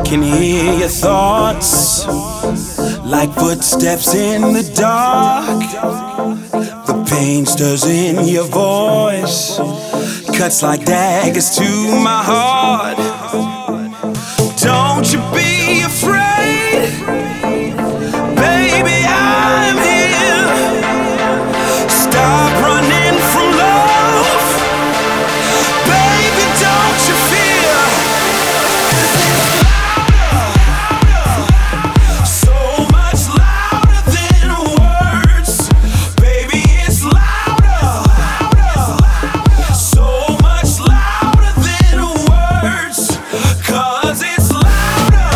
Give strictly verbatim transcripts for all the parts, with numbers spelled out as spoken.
can hear your thoughts like footsteps in the dark. The pain stirs in your voice, cuts like daggers to my heart. Don't you be afraid, baby, I'm here. Stop running from love, baby, don't you fear. So much louder than words, baby, it's louder. So much louder than words, 'cause it's louder.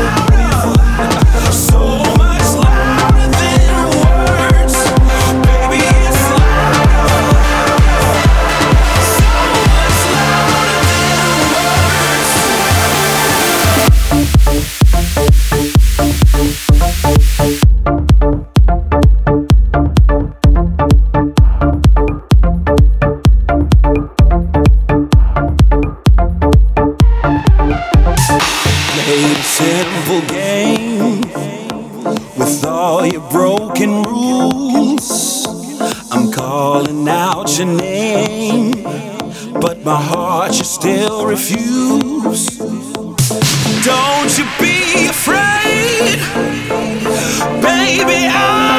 So much louder than words, baby, it's louder. So much louder than words. Played a simple game with all your broken rules. I'm calling out your name, but my heart you still refuse. Don't you be afraid, baby, I